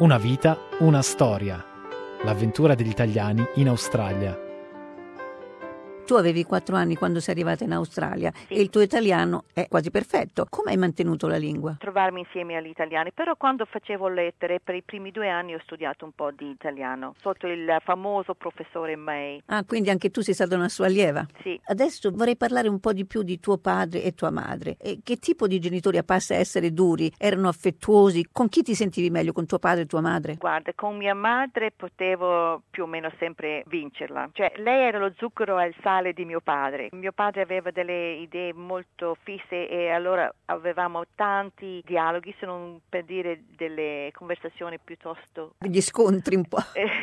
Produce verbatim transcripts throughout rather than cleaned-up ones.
Una vita, una storia. L'avventura degli italiani in Australia. Tu avevi quattro anni quando sei arrivata in Australia, sì, e il tuo italiano è quasi perfetto. Come hai mantenuto la lingua? Trovarmi insieme agli italiani, però quando facevo lettere per i primi due anni ho studiato un po' di italiano, sotto il famoso professore May. Ah, quindi anche tu sei stata una sua allieva? Sì. Adesso vorrei parlare un po' di più di tuo padre e tua madre. E che tipo di genitori, a parte essere duri, erano affettuosi? Con chi ti sentivi meglio, con tuo padre e tua madre? Guarda, con mia madre potevo più o meno sempre vincerla. Cioè, lei era lo zucchero al sale di mio padre. Mio padre aveva delle idee molto fisse e allora avevamo tanti dialoghi, se non per dire delle conversazioni piuttosto... Degli scontri un po'.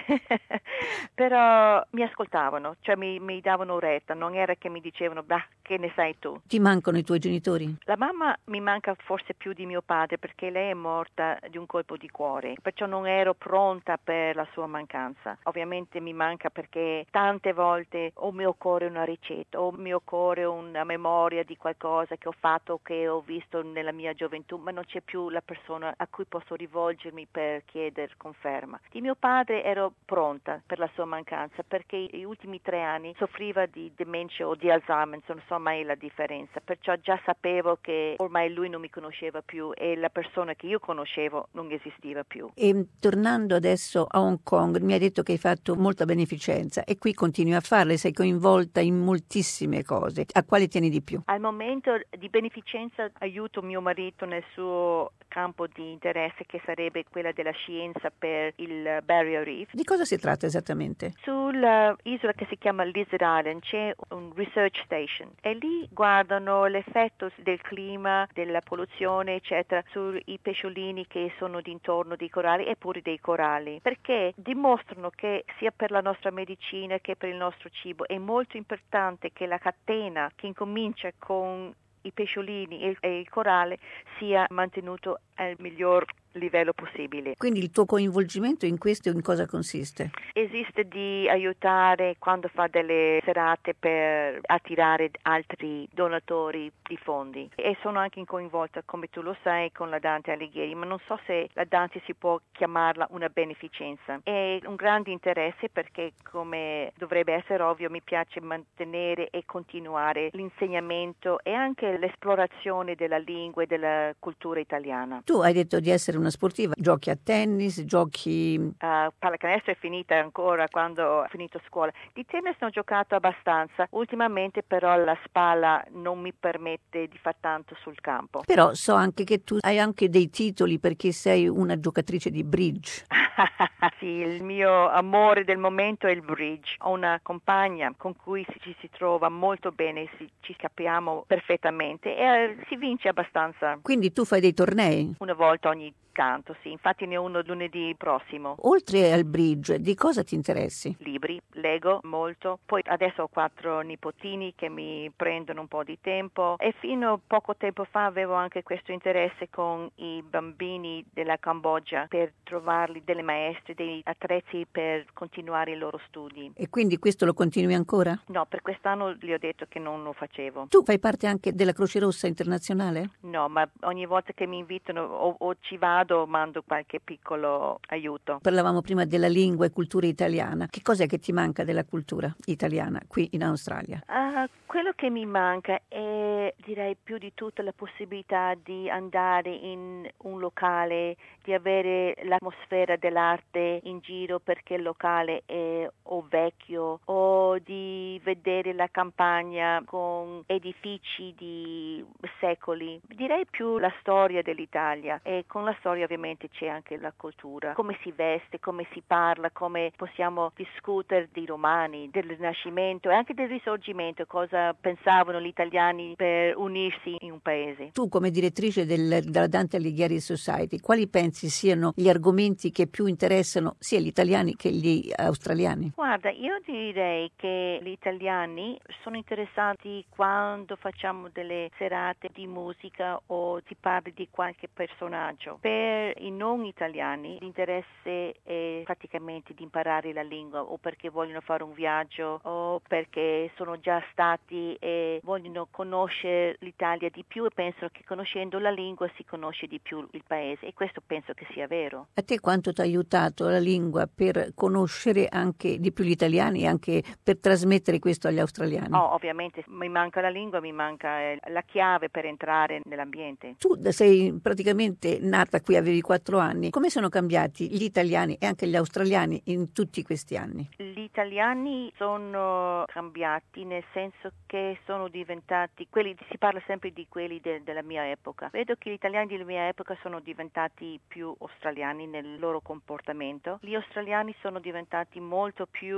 Però mi ascoltavano, cioè mi, mi davano retta, non era che mi dicevano, bah, che ne sai tu? Ti mancano i tuoi genitori? La mamma mi manca forse più di mio padre perché lei è morta di un colpo di cuore, perciò non ero pronta per la sua mancanza. Ovviamente mi manca perché tante volte o mi occorre una ricetta o mi occorre una memoria di qualcosa che ho fatto, che ho visto nella mia gioventù, ma non c'è più la persona a cui posso rivolgermi per chiedere conferma. Di mio padre ero pronta per la sua mancanza perché gli ultimi tre anni soffriva di demenza o di Alzheimer, non so mai la differenza, perciò già sapevo che ormai lui non mi conosceva più e la persona che io conoscevo non esisteva più. E tornando adesso a Hong Kong, mi hai detto che hai fatto molta beneficenza e qui continui a farla, sei coinvolta in moltissime cose. A quali tieni di più? Al momento di beneficenza aiuto mio marito nel suo campo di interesse, che sarebbe quella della scienza per il Barrier Reef. Di cosa si tratta esattamente? Sull'isola che si chiama Lizard Island c'è un research station e lì guardano l'effetto del clima, della polluzione eccetera sui pesciolini che sono d'intorno dei coralli e pure dei coralli, perché dimostrano che sia per la nostra medicina che per il nostro cibo è molto importante che la catena che incomincia con i pesciolini e il corale sia mantenuto al miglior livello possibile. Quindi il tuo coinvolgimento in questo in cosa consiste? Esiste di aiutare quando fa delle serate per attirare altri donatori di fondi e sono anche coinvolta, come tu lo sai, con la Dante Alighieri, ma non so se la Dante si può chiamarla una beneficenza. È un grande interesse perché, come dovrebbe essere ovvio, mi piace mantenere e continuare l'insegnamento e anche l'esplorazione della lingua e della cultura italiana. Tu hai detto di essere una sportiva, giochi a tennis, giochi... Uh, pallacanestro è finita ancora quando ho finito scuola. Di tennis ne ho giocato abbastanza, ultimamente però la spalla non mi permette di far tanto sul campo. Però so anche che tu hai anche dei titoli perché sei una giocatrice di bridge. Sì, il mio amore del momento è il bridge. Ho una compagna con cui ci si trova molto bene, si, ci capiamo perfettamente e eh, si vince abbastanza. Quindi tu fai dei tornei? Una volta ogni tanto, sì. Infatti ne ho uno lunedì prossimo. Oltre al bridge, di cosa ti interessi? Libri, leggo molto. Poi adesso ho quattro nipotini che mi prendono un po' di tempo e fino a poco tempo fa avevo anche questo interesse con i bambini della Cambogia per trovarli delle maestre, dei attrezzi per continuare i loro studi. E quindi questo lo continui ancora? No, per quest'anno gli ho detto che non lo facevo. Tu fai parte anche della Croce Rossa internazionale? No, ma ogni volta che mi invitano o, o ci vado mando qualche piccolo aiuto. Parlavamo prima della lingua e cultura italiana. Che cos'è che ti manca della cultura italiana qui in Australia? Uh, quello che mi manca è, direi più di tutto, la possibilità di andare in un locale, di avere l'atmosfera dell'arte in giro perché il locale è o vecchio o di vedere la campagna con edifici di secoli. Direi più la storia dell'Italia e con la storia ovviamente c'è anche la cultura, come si veste, come si parla, come possiamo discutere dei romani, del Rinascimento e anche del Risorgimento, cosa pensavano gli italiani per unirsi in un paese. Tu come direttrice del, della Dante Alighieri Society, quali pensi siano gli argomenti che più interessano sia gli italiani che gli australiani? Guarda, io direi che gli italiani sono interessati quando facciamo delle serate di musica o si parli di qualche personaggio, per per i non italiani l'interesse è praticamente di imparare la lingua, o perché vogliono fare un viaggio o perché sono già stati e vogliono conoscere l'Italia di più e pensano che conoscendo la lingua si conosce di più il paese, e questo penso che sia vero. A te quanto ti ha aiutato la lingua per conoscere anche di più gli italiani e anche per trasmettere questo agli australiani? Oh, ovviamente mi manca la lingua, mi manca la chiave per entrare nell'ambiente. Tu sei praticamente nata qui, avevi quattro anni. Come sono cambiati gli italiani e anche gli australiani in tutti questi anni? Gli italiani sono cambiati nel senso che sono diventati quelli, si parla sempre di quelli de, della mia epoca. Vedo che gli italiani della mia epoca sono diventati più australiani nel loro comportamento. Gli australiani sono diventati molto più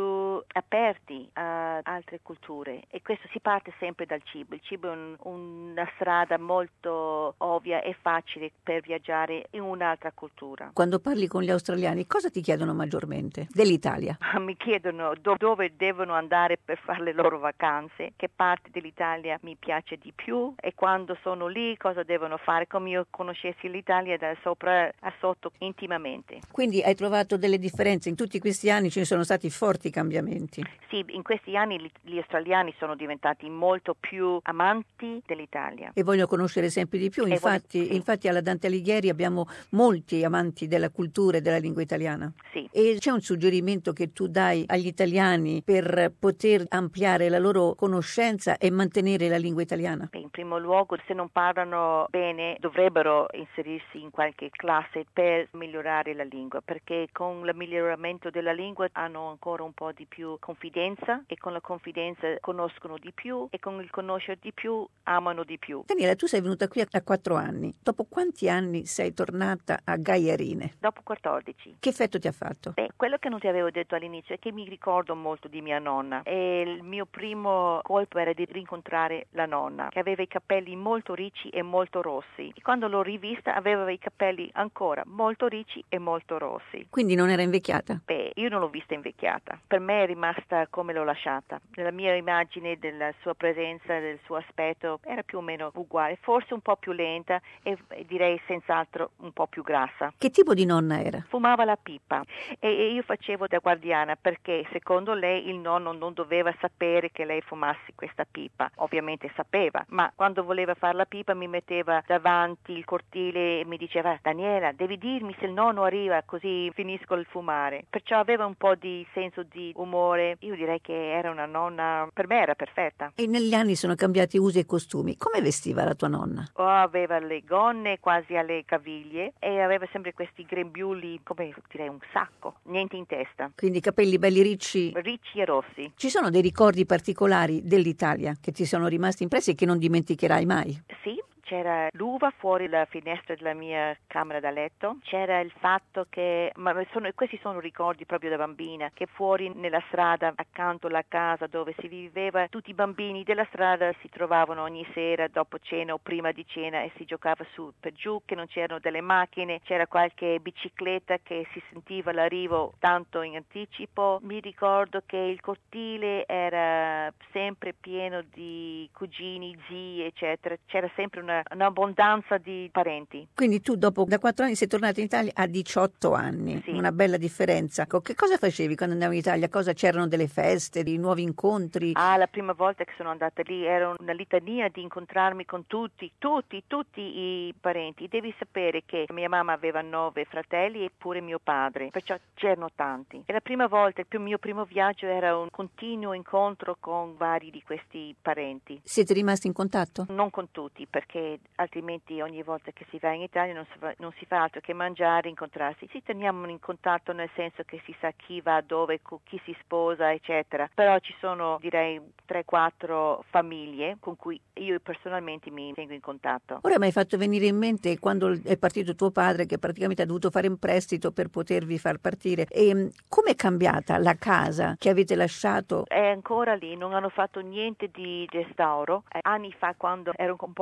aperti a altre culture, e questo si parte sempre dal cibo. Il cibo è un, una strada molto ovvia e facile per viaggiare in un'altra cultura. Quando parli con gli australiani, cosa ti chiedono maggiormente dell'Italia? Mi chiedono do- dove devono andare per fare le loro vacanze, che parte dell'Italia mi piace di più, e quando sono lì cosa devono fare, come io conoscessi l'Italia da sopra a sotto intimamente. Quindi hai trovato delle differenze? In tutti questi anni ci sono stati forti cambiamenti. Sì, in questi anni gli, gli australiani sono diventati molto più amanti dell'Italia. E vogliono conoscere sempre di più. Infatti, voglio, sì. infatti alla Dante Alighieri abbiamo molti amanti della cultura e della lingua italiana. Sì. E c'è un suggerimento che tu dai agli italiani per poter ampliare la loro conoscenza e mantenere la lingua italiana? In primo luogo, se non parlano bene, dovrebbero inserirsi in qualche classe per migliorare la lingua, perché con il miglioramento della lingua hanno ancora un po' di più confidenza, e con la confidenza conoscono di più, e con il conoscere di più amano di più. Daniela, tu sei venuta qui a quattro anni. Dopo quanti anni sei tornata a Gaiarine? Dopo quattordici. Che effetto ti ha fatto? Beh, quello che non ti avevo detto all'inizio è che mi ricordo molto di mia nonna, e il mio primo colpo era di rincontrare la nonna, che aveva i capelli molto ricci e molto rossi, e quando l'ho rivista aveva i capelli ancora molto ricci e molto rossi. Quindi non era invecchiata? Beh, io non l'ho vista invecchiata, per me è rimasta come l'ho lasciata. Nella mia immagine della sua presenza, del suo aspetto, era più o meno uguale, forse un po' più lenta e direi senz'altro un po' più grassa. Che tipo di nonna era? Fumava la pipa, e io facevo da guardiana, perché secondo lei il nonno non doveva sapere che lei fumassi questa pipa. Ovviamente sapeva, ma quando voleva fare la pipa mi metteva davanti il cortile e mi diceva: Daniela, devi dirmi se il nonno arriva, così finisco il fumare. Perciò aveva un po' di senso di umore. Io direi che era una nonna, per me era perfetta. E negli anni sono cambiati usi e costumi. Come vestiva la tua nonna? Oh, aveva le gonne quasi alle caviglie e aveva sempre questi grembiuli, come direi un sacco, niente in testa. Quindi capelli belli ricci. Ricci e rossi. Ci sono dei ricordi particolari dell'Italia che ti sono rimasti impressi e che non dimenticherai mai? Sì. C'era l'uva fuori la finestra della mia camera da letto, c'era il fatto che, ma sono, questi sono ricordi proprio da bambina, che fuori nella strada accanto alla casa dove si viveva, tutti i bambini della strada si trovavano ogni sera dopo cena o prima di cena e si giocava su per giù, che non c'erano delle macchine, c'era qualche bicicletta che si sentiva l'arrivo tanto in anticipo. Mi ricordo che il cortile era sempre pieno di cugini, zii, eccetera, c'era sempre una un'abbondanza di parenti. Quindi tu dopo da quattro anni sei tornata in Italia a diciotto anni, sì. Una bella differenza. Che cosa facevi quando andavi in Italia? Cosa c'erano delle feste, dei nuovi incontri? Ah, la prima volta che sono andata lì era una litania di incontrarmi con tutti, tutti, tutti i parenti. Devi sapere che mia mamma aveva nove fratelli e pure mio padre, perciò c'erano tanti. E la prima volta, il mio primo viaggio era un continuo incontro con vari di questi parenti. Siete rimasti in contatto? Non con tutti, perché altrimenti ogni volta che si va in Italia non si fa, non si fa altro che mangiare, incontrarsi. Ci teniamo in contatto nel senso che si sa chi va dove, chi si sposa, eccetera. Però ci sono, direi, tre quattro famiglie con cui io personalmente mi tengo in contatto. Ora mi hai fatto venire in mente quando è partito tuo padre, che praticamente ha dovuto fare un prestito per potervi far partire. E come è cambiata la casa che avete lasciato? È ancora lì, non hanno fatto niente di restauro. Eh, anni fa, quando ero un po' più giovane,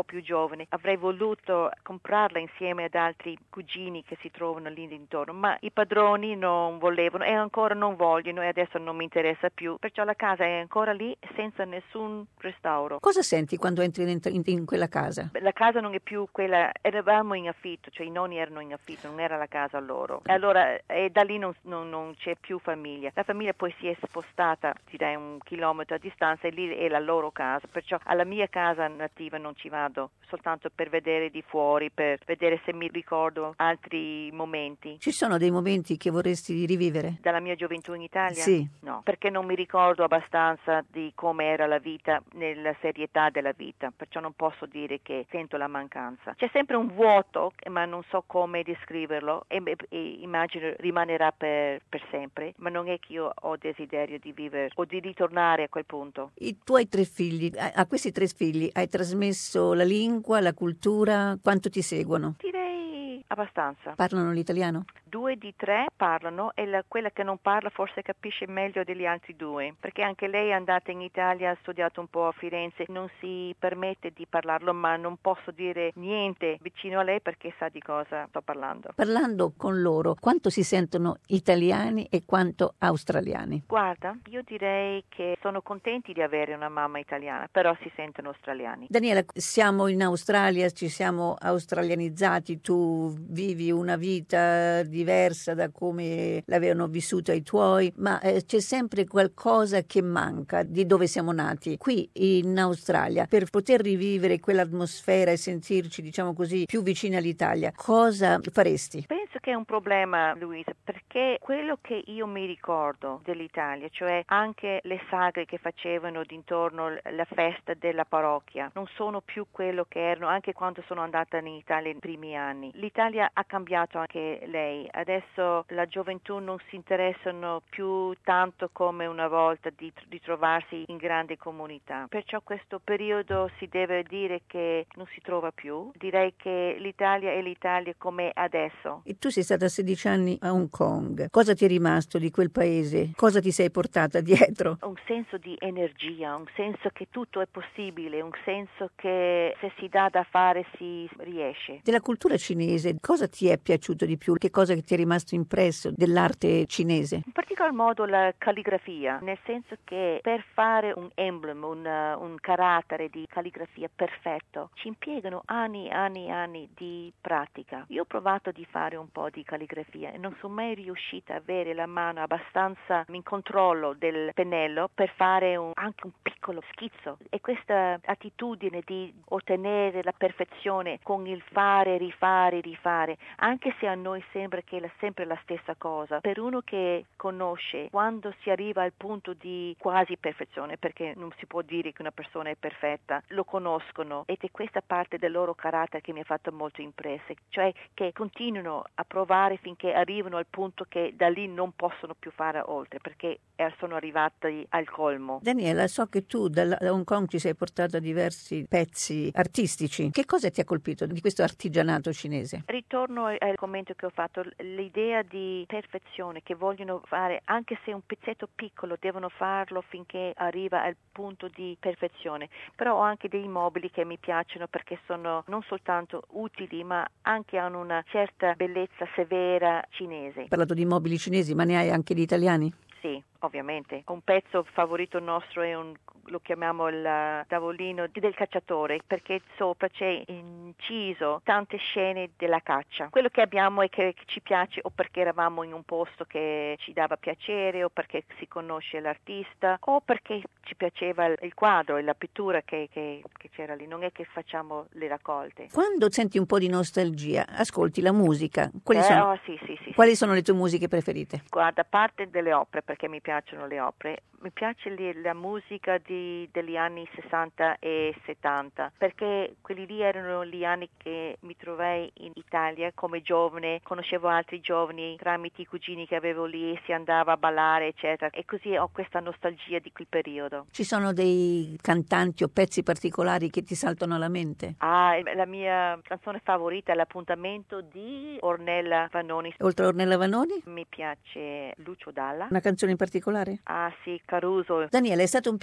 giovane, avrei voluto comprarla insieme ad altri cugini che si trovano lì intorno, ma i padroni non volevano e ancora non vogliono e adesso non mi interessa più, perciò la casa è ancora lì senza nessun restauro. Cosa senti quando entri in, in, in quella casa? La casa non è più quella, eravamo in affitto, cioè i nonni erano in affitto, non era la casa loro. E allora e da lì non, non, non c'è più famiglia. La famiglia poi si è spostata, direi un chilometro a distanza e lì è la loro casa, perciò alla mia casa nativa non ci vado, soltanto per vedere di fuori, per vedere se mi ricordo altri momenti. Ci sono dei momenti che vorresti rivivere? Dalla mia gioventù in Italia? Sì. No, perché non mi ricordo abbastanza di come era la vita nella serietà della vita, perciò non posso dire che sento la mancanza. C'è sempre un vuoto, ma non so come descriverlo e, e immagino rimanerà per, per sempre, ma non è che io ho desiderio di vivere o di ritornare a quel punto. I tuoi tre figli, a, a questi tre figli hai trasmesso la lingua, la cultura, quanto ti seguono? Direi abbastanza. Parlano l'italiano? Due di tre parlano e la, quella che non parla forse capisce meglio degli altri due, perché anche lei è andata in Italia, ha studiato un po' a Firenze, non si permette di parlarlo, ma non posso dire niente vicino a lei perché sa di cosa sto parlando. Parlando con loro, quanto si sentono italiani e quanto australiani? Guarda, io direi che sono contenti di avere una mamma italiana, però si sentono australiani. Daniela, siamo in Australia, ci siamo australianizzati, tu vivi una vita di diversa da come l'avevano vissuta i tuoi, ma eh, c'è sempre qualcosa che manca di dove siamo nati. Qui in Australia, per poter rivivere quell'atmosfera e sentirci, diciamo così, più vicini all'Italia, cosa faresti? Penso che è un problema, Luisa, perché quello che io mi ricordo dell'Italia, cioè anche le sagre che facevano d'intorno alla festa della parrocchia, non sono più quello che erano anche quando sono andata in Italia nei primi anni. L'Italia ha cambiato anche lei. Adesso la gioventù non si interessano più tanto come una volta di ritrovarsi in grande comunità. Perciò questo periodo si deve dire che non si trova più. Direi che l'Italia è l'Italia come adesso. E tu sei stata sedici anni a Hong Kong. Cosa ti è rimasto di quel paese? Cosa ti sei portata dietro? Un senso di energia, un senso che tutto è possibile, un senso che se si dà da fare si riesce. Della cultura cinese, cosa ti è piaciuto di più? Che cosa che ti è rimasto impresso dell'arte cinese? In particolar modo la calligrafia, nel senso che per fare un emblema, un, uh, un carattere di calligrafia perfetto, ci impiegano anni e anni e anni di pratica. Io ho provato di fare un po' di calligrafia e non sono mai riuscita a avere la mano abbastanza in controllo del pennello per fare un, anche un piccolo schizzo. E questa attitudine di ottenere la perfezione con il fare, rifare, rifare, anche se a noi sembra che è la, sempre la stessa cosa, per uno che conosce, quando si arriva al punto di quasi perfezione, perché non si può dire che una persona è perfetta, lo conoscono ed è questa parte del loro carattere che mi ha fatto molto impresse, cioè che continuano a provare finché arrivano al punto che da lì non possono più fare oltre, perché sono arrivati al colmo. Daniela, so che tu da Hong Kong ci sei portata diversi pezzi artistici. Che cosa ti ha colpito di questo artigianato cinese? Ritorno al commento che ho fatto, l'idea di perfezione che vogliono fare, anche se un pezzetto piccolo, devono farlo finché arriva al punto di perfezione. Però ho anche dei mobili che mi piacciono perché sono non soltanto utili, ma anche hanno una certa bellezza severa cinese. Hai parlato di mobili cinesi, ma ne hai anche di italiani? Sì, ovviamente. Un pezzo favorito nostro è un, lo chiamiamo il tavolino del cacciatore, perché sopra c'è inciso tante scene della caccia. Quello che abbiamo è che, che ci piace o perché eravamo in un posto che ci dava piacere o perché si conosce l'artista o perché ci piaceva il, il quadro e la pittura che, che, che c'era lì. Non è che facciamo le raccolte. Quando senti un po' di nostalgia, ascolti la musica. Quali, eh, sono, oh, sì, sì, sì, quali sì. sono le tue musiche preferite? Guarda, a parte delle opere, perché mi piacciono le opere, mi piace li, la musica di, degli anni sessanta e settanta, perché quelli lì erano gli anni che mi trovai in Italia come giovane, conoscevo altri giovani tramite i cugini che avevo lì, si andava a ballare, eccetera, e così ho questa nostalgia di quel periodo. Ci sono dei cantanti o pezzi particolari che ti saltano alla mente? Ah, la mia canzone favorita è L'appuntamento di Ornella Vanoni. Oltre a Ornella Vanoni? Mi piace Lucio Dalla. Una canzone in particolare? Ah sì, Caruso. Daniela, è stato un piacere parlare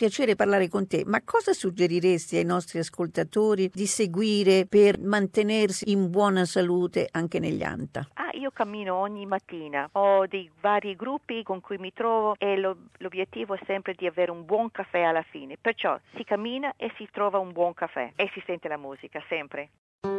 parlare con te, ma cosa suggeriresti ai nostri ascoltatori di seguire per mantenersi in buona salute anche negli anta? Ah, io cammino ogni mattina, ho dei vari gruppi con cui mi trovo e lo, l'obiettivo è sempre di avere un buon caffè alla fine, perciò si cammina e si trova un buon caffè e si sente la musica sempre.